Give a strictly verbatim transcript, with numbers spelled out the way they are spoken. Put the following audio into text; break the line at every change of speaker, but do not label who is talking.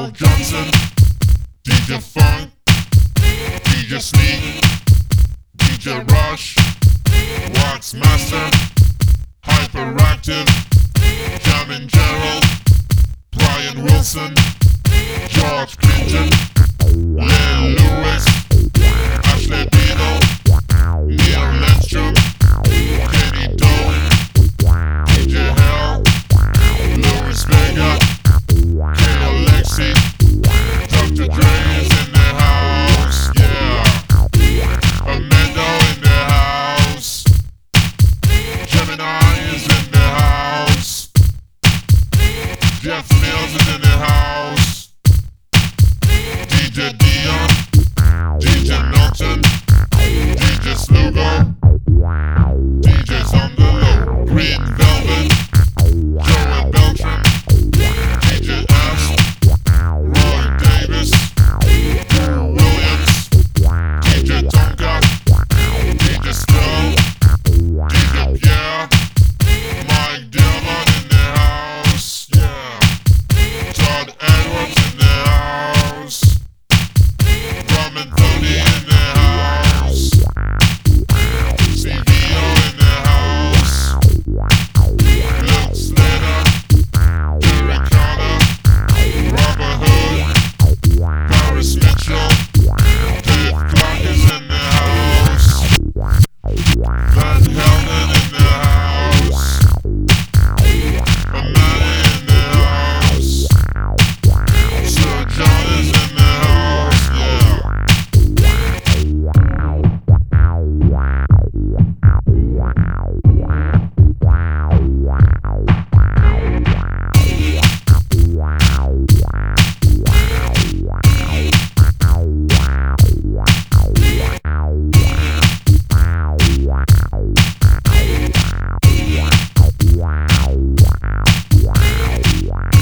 Earl Johnson, D J Funk, D J Sneak, D J Rush, Wax Master, Hyperactive, Jamin Gerald, Brian Wilson, George Clinton, Len Lewis, Ashley Beadle, Neil Lenstrom, Kenny Doe, D J Hell, Louis Vega, K Alexi, Doctor Dre is in the house, yeah. Amanda in the house, Gemini is in the house, Jeff Mills is in the house, D J Dion, D J Milton, D J Slugo, D Js on the low, Green Velvet, Joey Beltran, D J Ash, Roy Davis, Drew Williams, D J Tonka, D J Skull, D J Pierre, Mike Dillon in the house, yeah. Todd Edwards in the house, Ramen Tony in the house, C V O in the house, Luke Slater, Derek Carter, Robert Hood, Paris Mitchell, Dave Clark is in the house, Van Helden in the house, Amanda in the house, Sir John is in the house,
Wow.